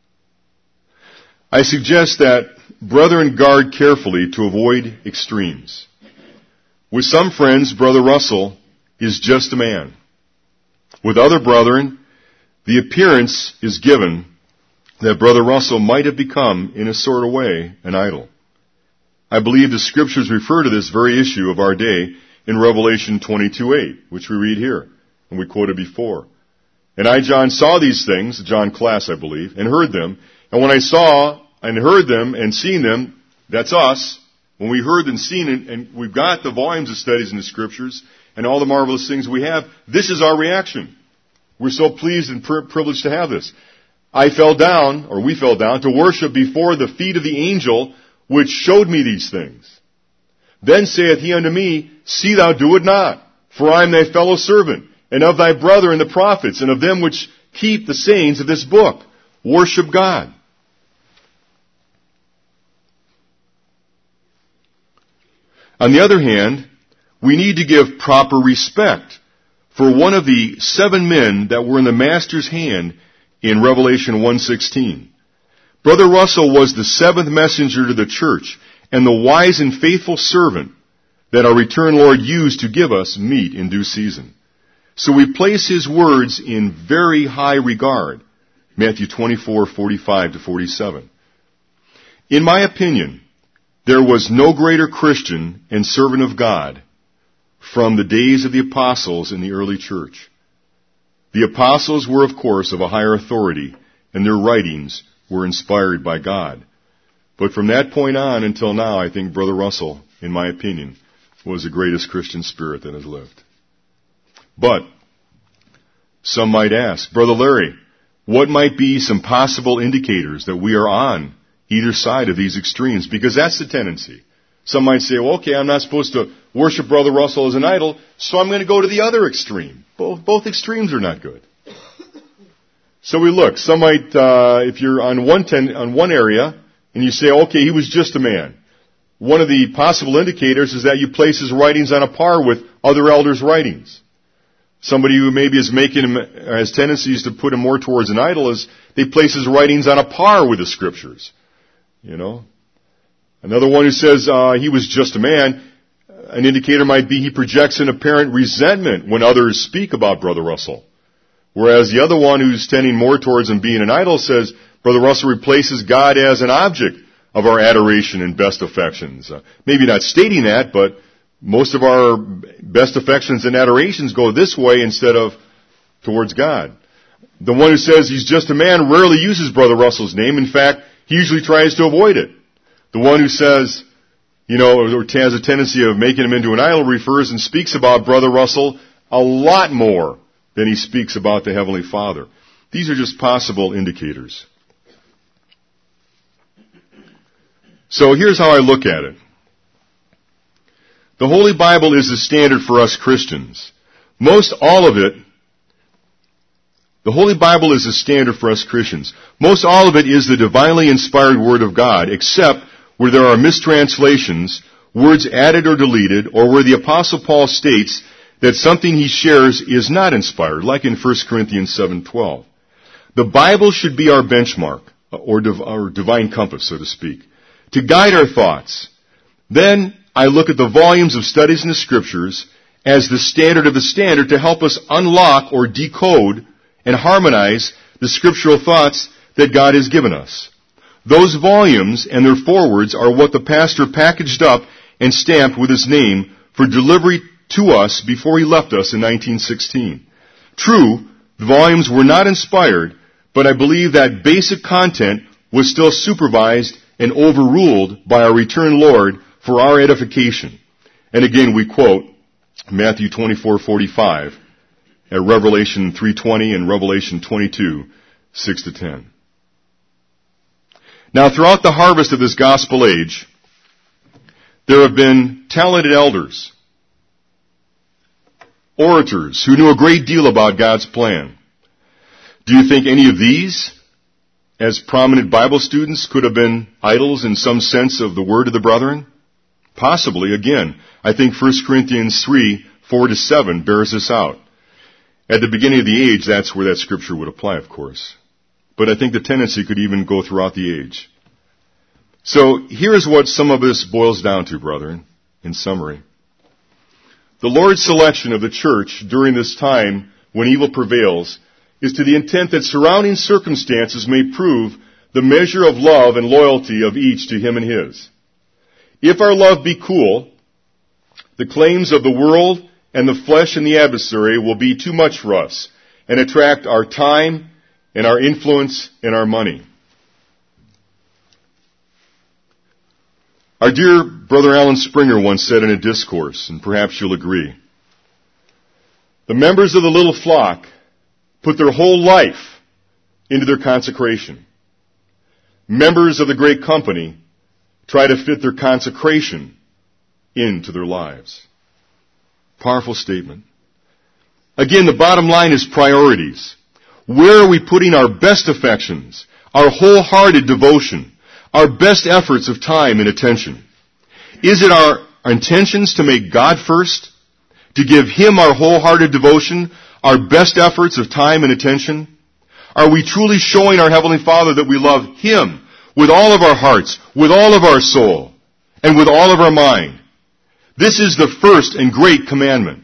I suggest that brethren guard carefully to avoid extremes. With some friends, Brother Russell is just a man. With other brethren, the appearance is given that Brother Russell might have become, in a sort of way, an idol. I believe the Scriptures refer to this very issue of our day in Revelation twenty-two eight, which we read here, and we quoted before. And I, John, saw these things, John Class, I believe, and heard them. And when I saw and heard them and seen them, that's us. When we heard and seen it, and we've got the volumes of studies in the Scriptures and all the marvelous things we have, this is our reaction. We're so pleased and privileged to have this. I fell down, or we fell down, to worship before the feet of the angel which showed me these things. Then saith he unto me, see thou do it not, for I am thy fellow servant, and of thy brother and the prophets, and of them which keep the sayings of this book. Worship God. On the other hand, we need to give proper respect for one of the seven men that were in the Master's hand in Revelation one sixteen. Brother Russell was the seventh messenger to the church and the wise and faithful servant that our returned Lord used to give us meat in due season. So we place his words in very high regard. Matthew twenty-four forty-five to forty-seven. In my opinion, there was no greater Christian and servant of God from the days of the apostles in the early church. The apostles were, of course, of a higher authority, and their writings were inspired by God. But from that point on until now, I think Brother Russell, in my opinion, was the greatest Christian spirit that has lived. But some might ask, Brother Larry, what might be some possible indicators that we are on either side of these extremes? Because that's the tendency. Some might say, well, okay, I'm not supposed to worship Brother Russell as an idol, so I'm going to go to the other extreme. Both, both extremes are not good. So we look. Some might, uh, if you're on one ten, on one area, and you say, okay, he was just a man. One of the possible indicators is that you place his writings on a par with other elders' writings. Somebody who maybe is making him, has tendencies to put him more towards an idol is they place his writings on a par with the Scriptures. You know? Another one who says uh, he was just a man, an indicator might be he projects an apparent resentment when others speak about Brother Russell. Whereas the other one who's tending more towards him being an idol says Brother Russell replaces God as an object of our adoration and best affections. Uh, maybe not stating that, but most of our best affections and adorations go this way instead of towards God. The one who says he's just a man rarely uses Brother Russell's name. In fact, he usually tries to avoid it. The one who says, you know, or has a tendency of making him into an idol refers and speaks about Brother Russell a lot more than he speaks about the Heavenly Father. These are just possible indicators. So here's how I look at it. The Holy Bible is the standard for us Christians. Most all of it, the Holy Bible is the standard for us Christians. Most all of it is the divinely inspired Word of God, except where there are mistranslations, words added or deleted, or where the Apostle Paul states that something he shares is not inspired, like in First Corinthians seven twelve. The Bible should be our benchmark, or div- our divine compass, so to speak, to guide our thoughts. Then I look at the volumes of studies in the Scriptures as the standard of the standard to help us unlock or decode and harmonize the scriptural thoughts that God has given us. Those volumes and their forewords are what the pastor packaged up and stamped with his name for delivery to us before he left us in nineteen sixteen. True, the volumes were not inspired, but I believe that basic content was still supervised and overruled by our returned Lord for our edification. And again, we quote Matthew twenty-four forty-five at Revelation three twenty and Revelation twenty-two six to ten. Now, throughout the harvest of this gospel age, there have been talented elders, orators who knew a great deal about God's plan. Do you think any of these, as prominent Bible students, could have been idols in some sense of the word of the brethren? Possibly. Again, I think First Corinthians three four to seven bears this out. At the beginning of the age, that's where that scripture would apply, of course. But I think the tendency could even go throughout the age. So here's what some of this boils down to, brethren, in summary. The Lord's selection of the church during this time when evil prevails is to the intent that surrounding circumstances may prove the measure of love and loyalty of each to him and his. If our love be cool, the claims of the world and the flesh and the adversary will be too much for us and attract our time and our influence and our money. Our dear brother Alan Springer once said in a discourse, and perhaps you'll agree, the members of the little flock put their whole life into their consecration. Members of the great company try to fit their consecration into their lives. Powerful statement. Again, the bottom line is priorities. Where are we putting our best affections, our wholehearted devotion, our best efforts of time and attention? Is it our intentions to make God first, to give Him our wholehearted devotion, our best efforts of time and attention? Are we truly showing our Heavenly Father that we love Him with all of our hearts, with all of our soul, and with all of our mind? This is the first and great commandment.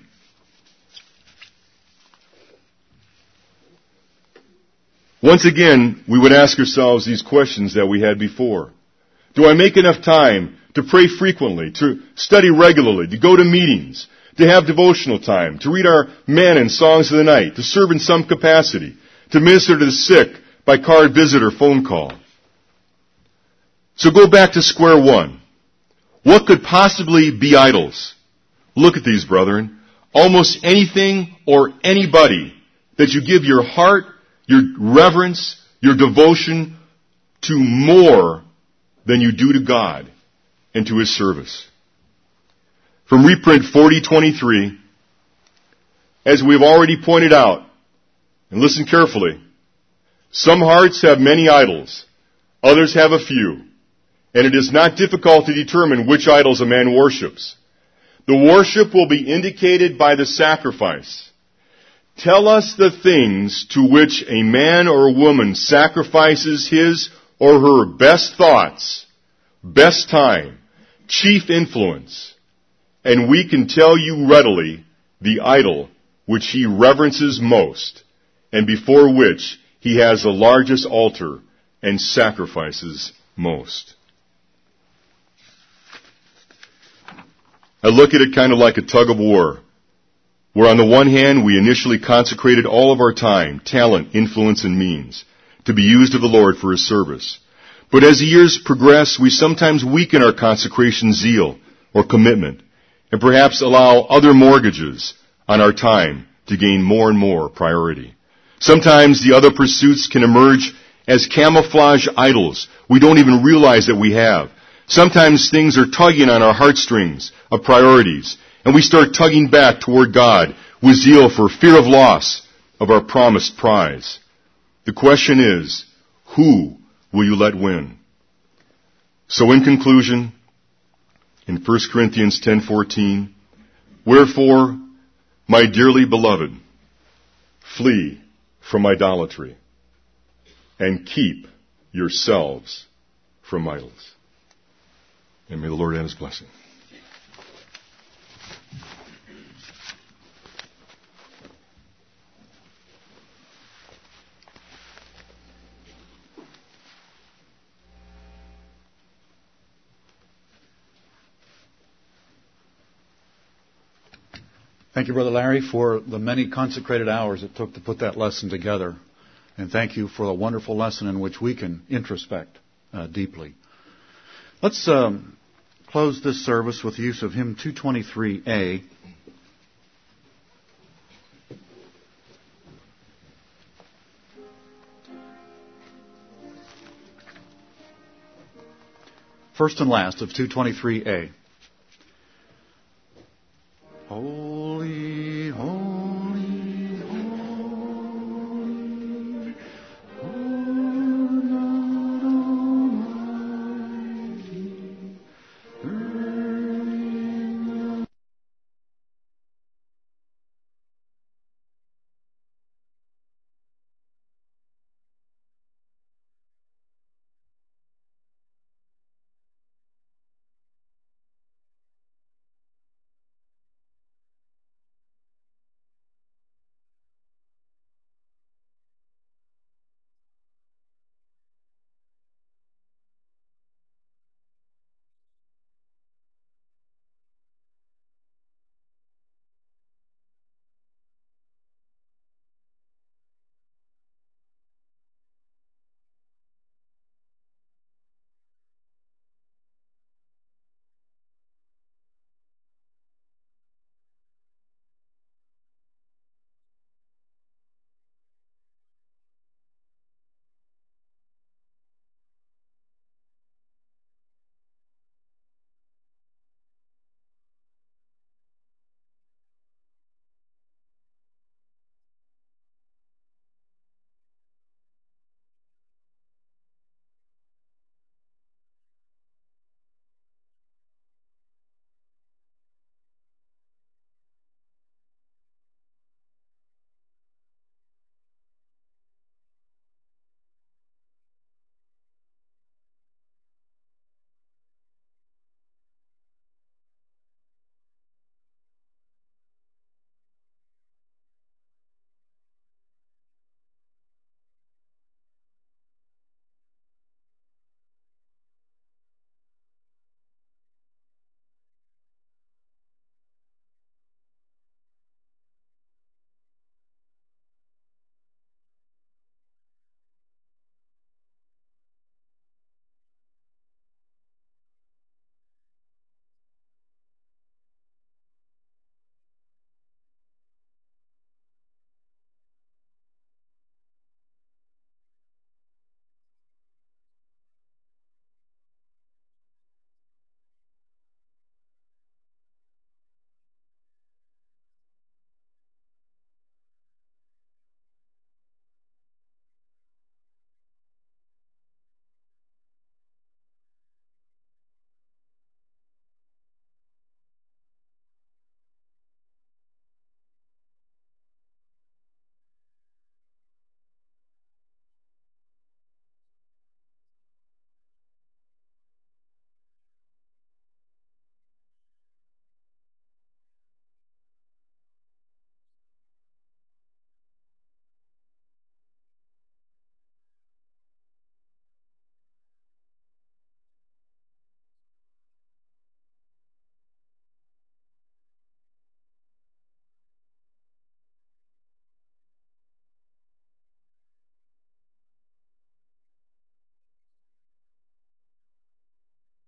Once again, we would ask ourselves these questions that we had before. Do I make enough time to pray frequently, to study regularly, to go to meetings, to have devotional time, to read our manna and songs of the night, to serve in some capacity, to minister to the sick by card visit or phone call? So go back to square one. What could possibly be idols? Look at these, brethren. Almost anything or anybody that you give your heart, your reverence, your devotion to more than you do to God and to His service. From reprint forty twenty-three, as we've already pointed out, and listen carefully, some hearts have many idols, others have a few, and it is not difficult to determine which idols a man worships. The worship will be indicated by the sacrifice. Tell us the things to which a man or a woman sacrifices his or her best thoughts, best time, chief influence, and we can tell you readily the idol which he reverences most, and before which he has the largest altar and sacrifices most. I look at it kind of like a tug of war. where on the one hand we initially consecrated all of our time, talent, influence, and means to be used of the Lord for His service. But as the years progress, we sometimes weaken our consecration zeal or commitment, and perhaps allow other mortgages on our time to gain more and more priority. Sometimes the other pursuits can emerge as camouflage idols we don't even realize that we have. Sometimes things are tugging on our heartstrings of priorities, and we start tugging back toward God with zeal for fear of loss of our promised prize. The question is, who will you let win? So in conclusion, in First Corinthians ten fourteen, wherefore, my dearly beloved, flee from idolatry and keep yourselves from idols. And may the Lord add His blessing. Thank you, Brother Larry, for the many consecrated hours it took to put that lesson together. And thank you for a wonderful lesson in which we can introspect uh, deeply. Let's um, close this service with the use of hymn two twenty-three A. First and last of two twenty-three A.